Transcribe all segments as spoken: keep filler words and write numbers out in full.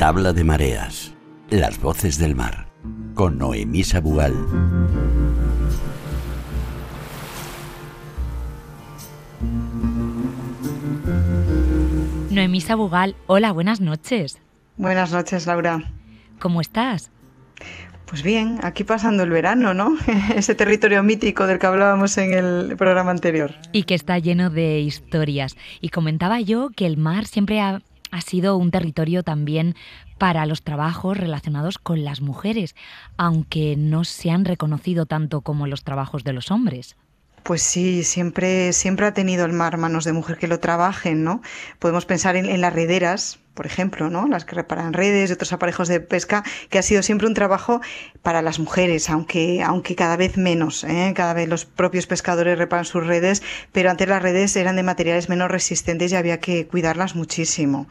Tabla de mareas, las voces del mar, con Noemí Sabugal. Noemí Sabugal, hola, buenas noches. Buenas noches, Laura. ¿Cómo estás? Pues bien, aquí pasando el verano, ¿no? Ese territorio mítico del que hablábamos en el programa anterior. Y que está lleno de historias. Y comentaba yo que el mar siempre ha, ha sido un territorio también para los trabajos relacionados con las mujeres, aunque no se han reconocido tanto como los trabajos de los hombres. Pues sí, siempre, siempre ha tenido el mar manos de mujer que lo trabajen, ¿no? Podemos pensar en, en las rederas, por ejemplo, ¿no? Las que reparan redes y otros aparejos de pesca, que ha sido siempre un trabajo para las mujeres, aunque, aunque cada vez menos, ¿eh? Cada vez los propios pescadores reparan sus redes, pero antes las redes eran de materiales menos resistentes y había que cuidarlas muchísimo.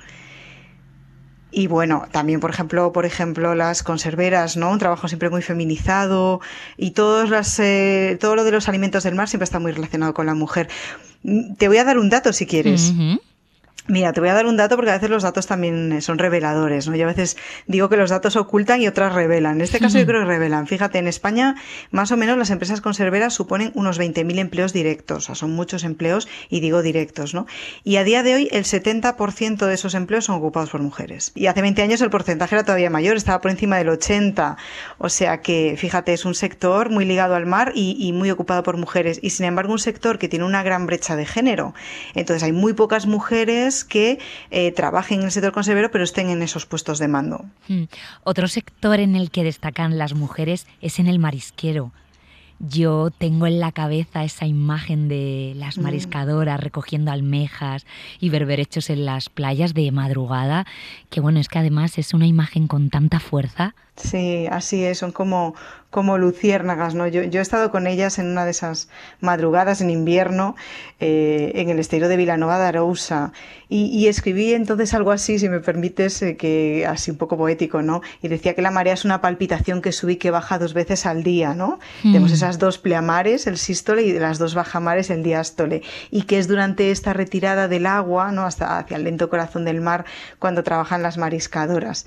Y bueno, también, por ejemplo, por ejemplo, las conserveras, ¿no? Un trabajo siempre muy feminizado y todos las, eh, todo lo de los alimentos del mar siempre está muy relacionado con la mujer. Te voy a dar un dato si quieres. Uh-huh. Mira, te voy a dar un dato porque a veces los datos también son reveladores, ¿no? Yo a veces digo que los datos ocultan y otras revelan. En este caso yo creo que revelan. Fíjate, en España más o menos las empresas conserveras suponen unos veinte mil empleos directos. O sea, son muchos empleos y digo directos, ¿no? Y a día de hoy el setenta por ciento de esos empleos son ocupados por mujeres. Y hace veinte años el porcentaje era todavía mayor, estaba por encima del ochenta. O sea que, fíjate, es un sector muy ligado al mar y, y muy ocupado por mujeres. Y sin embargo un sector que tiene una gran brecha de género. Entonces hay muy pocas mujeres que eh, trabajen en el sector conservero pero estén en esos puestos de mando. Hmm. Otro sector en el que destacan las mujeres es en el marisquero. Yo tengo en la cabeza esa imagen de las mariscadoras mm. recogiendo almejas y berberechos en las playas de madrugada, que bueno, es que además es una imagen con tanta fuerza. Sí, así es, son como, como luciérnagas, ¿no? Yo, yo he estado con ellas en una de esas madrugadas en invierno eh, en el estero de Vilanova de Arousa y, y escribí entonces algo así, si me permites, eh, que así un poco poético, ¿no? Y decía que la marea es una palpitación que sube y que baja dos veces al día, ¿no? Mm. Tenemos esas dos pleamares, el sístole, y las dos bajamares, el diástole, y que es durante esta retirada del agua, ¿no? Hasta hacia el lento corazón del mar cuando trabajan las mariscadoras.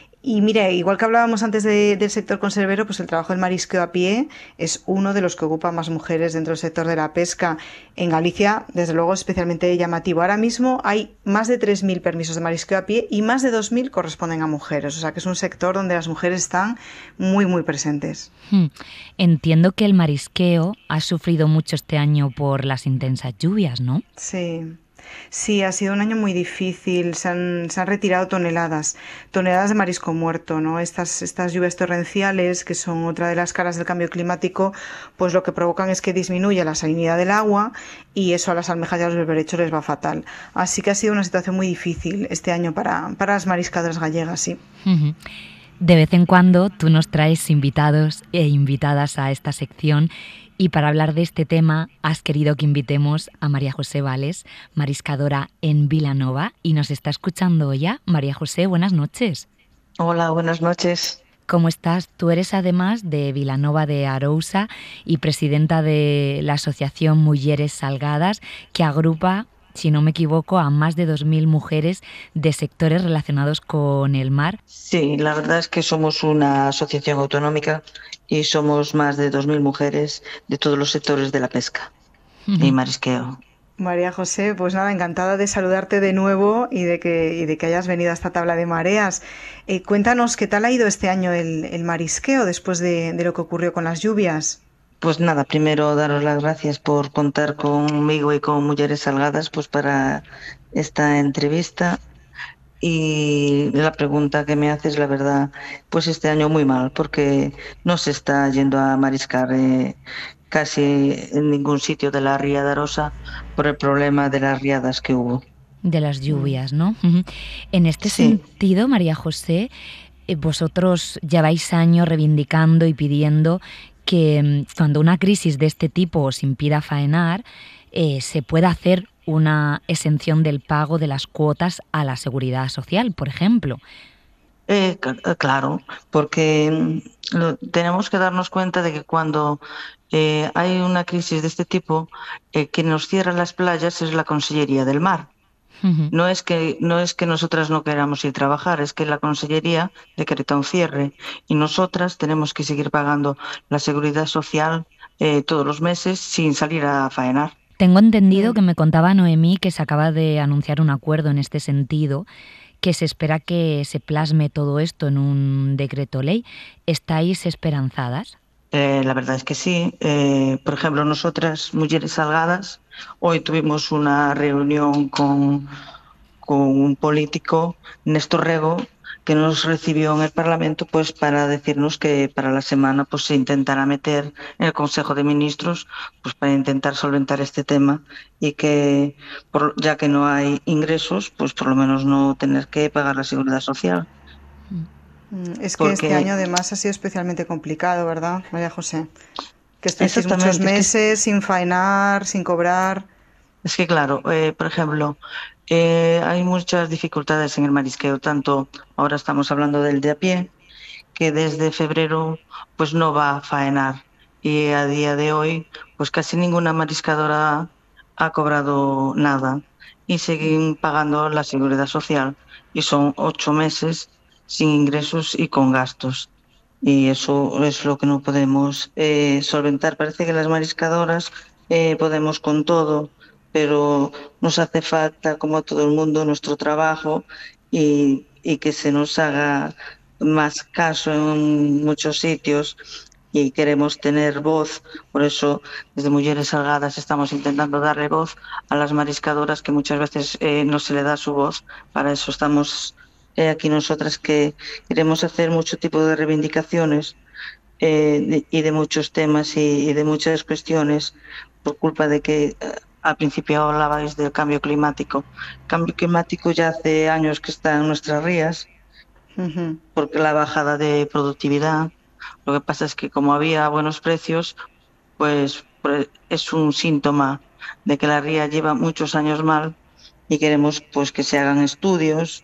Y mira, igual que hablábamos antes de, del sector conservero, pues el trabajo del marisqueo a pie es uno de los que ocupa más mujeres dentro del sector de la pesca. En Galicia, desde luego, es especialmente llamativo. Ahora mismo hay más de tres mil permisos de marisqueo a pie y más de dos mil corresponden a mujeres. O sea que es un sector donde las mujeres están muy, muy presentes. Hmm. Entiendo que el marisqueo ha sufrido mucho este año por las intensas lluvias, ¿no? Sí. Sí, ha sido un año muy difícil, se han, se han retirado toneladas, toneladas de marisco muerto, ¿no? Estas, estas lluvias torrenciales, que son otra de las caras del cambio climático, pues lo que provocan es que disminuya la salinidad del agua y eso a las almejas y a los berberechos les va fatal. Así que ha sido una situación muy difícil este año para, para las mariscadoras gallegas, sí. Uh-huh. De vez en cuando tú nos traes invitados e invitadas a esta sección y para hablar de este tema has querido que invitemos a María José Vales, mariscadora en Vilanova, y nos está escuchando ya. María José, buenas noches. Hola, buenas noches. ¿Cómo estás? Tú eres además de Vilanova de Arousa y presidenta de la asociación Mujeres Salgadas, que agrupa, si no me equivoco, a más de dos mil mujeres de sectores relacionados con el mar. Sí, la verdad es que somos una asociación autonómica y somos más de dos mil mujeres de todos los sectores de la pesca uh-huh. y marisqueo. María José, pues nada, encantada de saludarte de nuevo y de que, y de que hayas venido a esta tabla de mareas. Eh, cuéntanos, ¿qué tal ha ido este año el, el marisqueo después de, de lo que ocurrió con las lluvias? Pues nada, primero daros las gracias por contar conmigo y con Mujeres Salgadas pues para esta entrevista. Y la pregunta que me haces, la verdad, pues este año muy mal, porque no se está yendo a mariscar eh, casi en ningún sitio de la ría de Arousa por el problema de las riadas que hubo. De las lluvias, ¿no? Uh-huh. En este sí. sentido, María José, eh, vosotros lleváis años reivindicando y pidiendo que cuando una crisis de este tipo os impida faenar, eh, se pueda hacer una exención del pago de las cuotas a la seguridad social, por ejemplo. Eh, claro, porque lo, tenemos que darnos cuenta de que cuando eh, hay una crisis de este tipo, eh, quien nos cierra las playas es la Consellería del Mar. Uh-huh. No es que, no es que nosotras no queramos ir a trabajar, es que la Consellería decreta un cierre y nosotras tenemos que seguir pagando la seguridad social eh, todos los meses sin salir a faenar. Tengo entendido que me contaba Noemí que se acaba de anunciar un acuerdo en este sentido, que se espera que se plasme todo esto en un decreto ley. ¿Estáis esperanzadas? Eh, la verdad es que sí. Eh, por ejemplo, nosotras, Mujeres Salgadas, hoy tuvimos una reunión con, con un político, Néstor Rego, que nos recibió en el Parlamento pues para decirnos que para la semana pues se intentará meter en el Consejo de Ministros pues para intentar solventar este tema y que por, ya que no hay ingresos pues por lo menos no tener que pagar la seguridad social. Es que Porque... este año además ha sido especialmente complicado, ¿verdad, María José? Que estáis muchos meses es que... sin faenar, sin cobrar. Es que claro, eh, por ejemplo, eh, hay muchas dificultades en el marisqueo, tanto ahora estamos hablando del de a pie, que desde febrero pues no va a faenar y a día de hoy pues casi ninguna mariscadora ha cobrado nada y siguen pagando la seguridad social y son ocho meses sin ingresos y con gastos. Y eso es lo que no podemos eh, solventar. Parece que las mariscadoras eh, podemos con todo, pero nos hace falta, como a todo el mundo, nuestro trabajo y, y que se nos haga más caso en muchos sitios y queremos tener voz. Por eso, desde Mujeres Salgadas estamos intentando darle voz a las mariscadoras que muchas veces eh, no se le da su voz. Para eso estamos eh, aquí nosotras, que queremos hacer mucho tipo de reivindicaciones eh, de, y de muchos temas y, y de muchas cuestiones por culpa de que eh, al principio hablabais del cambio climático. El cambio climático ya hace años que está en nuestras rías, uh-huh. porque la bajada de productividad, lo que pasa es que como había buenos precios, pues, pues es un síntoma de que la ría lleva muchos años mal y queremos pues que se hagan estudios,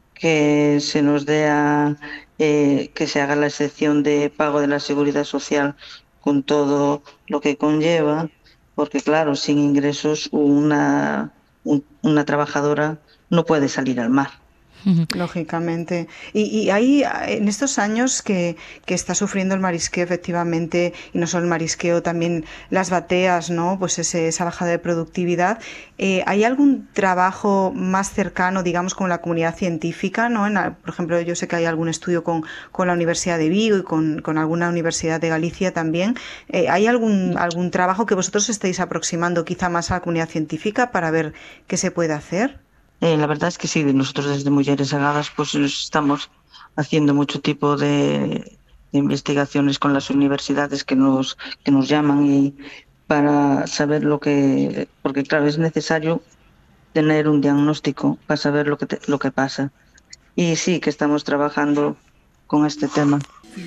que se nos dé a, eh, que se haga la excepción de pago de la seguridad social con todo lo que conlleva, porque claro, sin ingresos una, un, una trabajadora no puede salir al mar. Lógicamente. Y, y hay en estos años que, que está sufriendo el marisqueo efectivamente, y no solo el marisqueo, también las bateas, ¿no? Pues ese, esa bajada de productividad. Eh, ¿Hay algún trabajo más cercano, digamos, con la comunidad científica, ¿no? En la, por ejemplo, yo sé que hay algún estudio con, con la Universidad de Vigo y con, con alguna universidad de Galicia también. Eh, ¿Hay algún, algún trabajo que vosotros estéis aproximando quizá más a la comunidad científica para ver qué se puede hacer? Eh, la verdad es que sí, nosotros desde Mujeres Salgadas pues estamos haciendo mucho tipo de, de investigaciones con las universidades que nos que nos llaman y para saber lo que, porque claro, es necesario tener un diagnóstico para saber lo que te, lo que pasa. Y sí que estamos trabajando con este tema.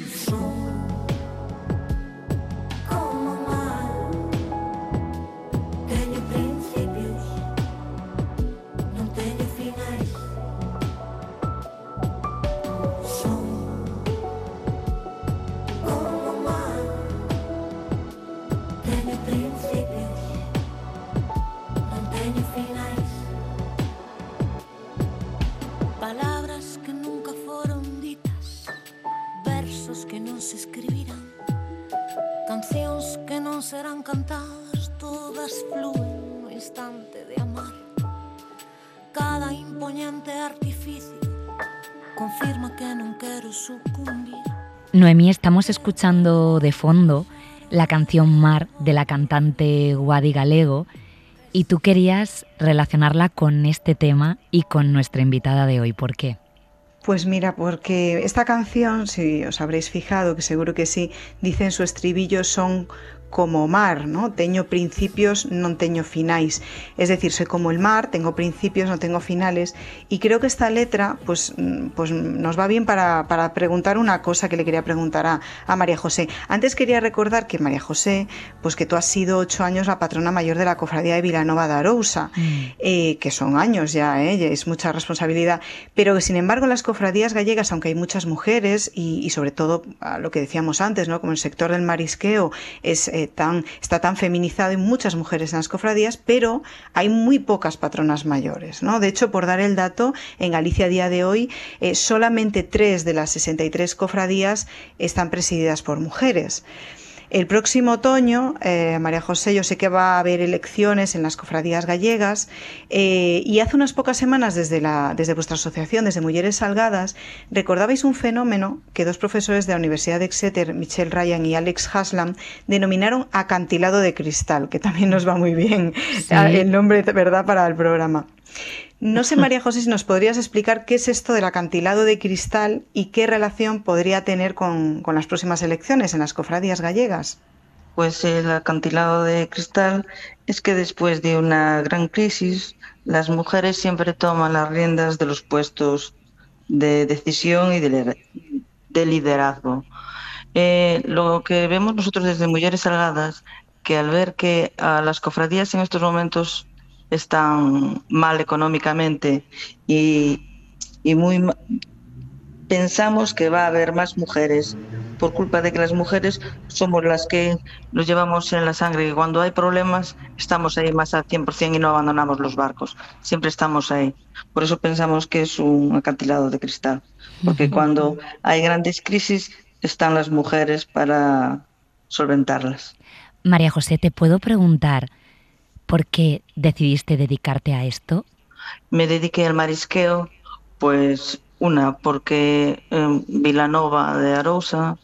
Serán cantadas, todas fluen no instante de amar. Cada imponente artificio confirma que non quero sucumbir. Noemí, estamos escuchando de fondo la canción Mar de la cantante Guadi Galego y tú querías relacionarla con este tema y con nuestra invitada de hoy. ¿Por qué? Pues mira, porque esta canción, si os habréis fijado, que seguro que sí, dice en su estribillo, son como mar, ¿no? Teño principios, non teño finais. Es decir, soy como el mar, tengo principios, no tengo finales. Y creo que esta letra pues, pues nos va bien para, para preguntar una cosa que le quería preguntar a, a María José. Antes quería recordar que María José, pues que tú has sido ocho años la patrona mayor de la cofradía de Vilanova de Arousa, mm. eh, que son años ya, ¿eh? Es mucha responsabilidad. Pero sin embargo las cofradías gallegas, aunque hay muchas mujeres y, y sobre todo a lo que decíamos antes, ¿no? Como el sector del marisqueo es... Eh, eh, tan, está tan feminizado y muchas mujeres en las cofradías, pero hay muy pocas patronas mayores, ¿no? De hecho, por dar el dato, en Galicia a día de hoy eh, solamente tres de las sesenta y tres cofradías están presididas por mujeres. El próximo otoño, eh, María José, yo sé que va a haber elecciones en las cofradías gallegas eh, y hace unas pocas semanas desde, la, desde vuestra asociación, desde Mujeres Salgadas, recordabais un fenómeno que dos profesores de la Universidad de Exeter, Michelle Ryan y Alex Haslam, denominaron acantilado de cristal, que también nos va muy bien sí. el nombre, ¿verdad?, para el programa. No sé, María José, si nos podrías explicar qué es esto del acantilado de cristal y qué relación podría tener con, con las próximas elecciones en las cofradías gallegas. Pues el acantilado de cristal es que después de una gran crisis, las mujeres siempre toman las riendas de los puestos de decisión y de, de liderazgo. Eh, lo que vemos nosotros desde Mujeres Salgadas, que al ver que a las cofradías en estos momentos están mal económicamente y, y muy pensamos que va a haber más mujeres por culpa de que las mujeres somos las que nos llevamos en la sangre y cuando hay problemas estamos ahí más al cien por ciento y no abandonamos los barcos, siempre estamos ahí. Por eso pensamos que es un acantilado de cristal, porque cuando hay grandes crisis están las mujeres para solventarlas. María José, ¿te puedo preguntar por qué decidiste dedicarte a esto? Me dediqué al marisqueo, pues una, porque en Vilanova de Arousa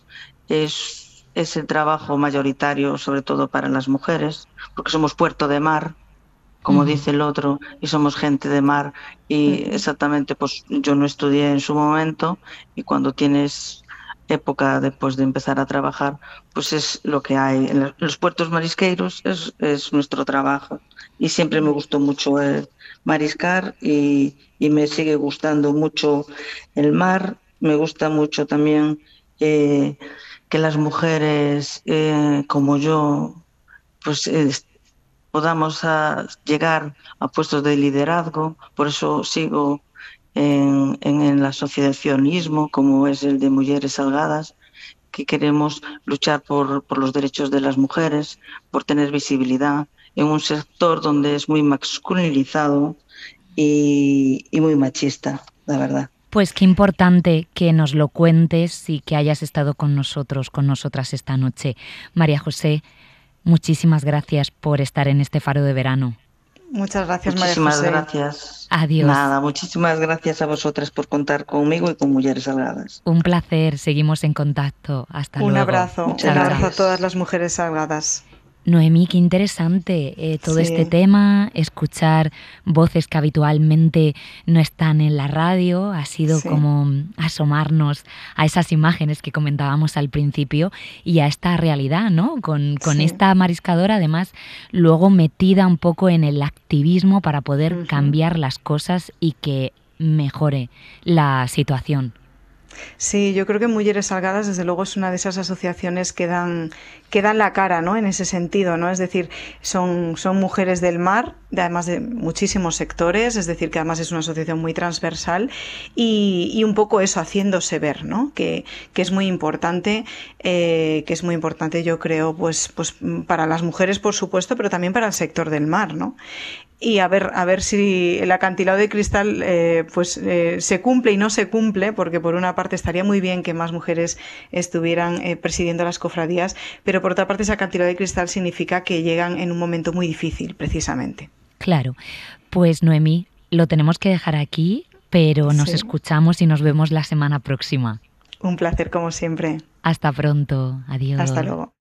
es, es el trabajo mayoritario, sobre todo para las mujeres, porque somos puerto de mar, como uh-huh. dice el otro, y somos gente de mar, y uh-huh. exactamente, pues yo no estudié en su momento, y cuando tienes época después de empezar a trabajar, pues es lo que hay. En los puertos marisqueiros es, es nuestro trabajo, y siempre me gustó mucho el mariscar, y, y me sigue gustando mucho el mar. Me gusta mucho también eh, que las mujeres eh, como yo pues eh, podamos a llegar a puestos de liderazgo. Por eso sigo en, en el asociacionismo como es el de Mujeres Salgadas, que queremos luchar por, por los derechos de las mujeres, por tener visibilidad en un sector donde es muy masculinizado y, y muy machista, la verdad. Pues qué importante que nos lo cuentes y que hayas estado con nosotros, con nosotras esta noche. María José, muchísimas gracias por estar en este Faro de Verano. Muchas gracias, muchísimas María José. Gracias. Adiós. Nada, muchísimas gracias a vosotras por contar conmigo y con Mujeres Salgadas. Un placer, seguimos en contacto. Hasta un luego. Abrazo, Muchas un gracias. abrazo a todas las Mujeres Salgadas. Noemí, qué interesante eh, todo sí. este tema, escuchar voces que habitualmente no están en la radio, ha sido sí. como asomarnos a esas imágenes que comentábamos al principio y a esta realidad, ¿no? Con, con sí. esta mariscadora, además, luego metida un poco en el activismo para poder uh-huh. cambiar las cosas y que mejore la situación. Sí, yo creo que Mujeres Salgadas, desde luego, es una de esas asociaciones que dan, que dan la cara, ¿no?, en ese sentido, ¿no? Es decir, son, son mujeres del mar, de, además de muchísimos sectores, es decir, que además es una asociación muy transversal y, y un poco eso, haciéndose ver, ¿no?, que, que es muy importante, eh, que es muy importante, yo creo, pues, pues para las mujeres, por supuesto, pero también para el sector del mar, ¿no? Y a ver, a ver si el acantilado de cristal eh, pues eh, se cumple y no se cumple, porque por una parte estaría muy bien que más mujeres estuvieran eh, presidiendo las cofradías, pero por otra parte ese acantilado de cristal significa que llegan en un momento muy difícil, precisamente. Claro, pues Noemí, lo tenemos que dejar aquí, pero nos sí. escuchamos y nos vemos la semana próxima. Un placer como siempre. Hasta pronto, adiós. Hasta luego.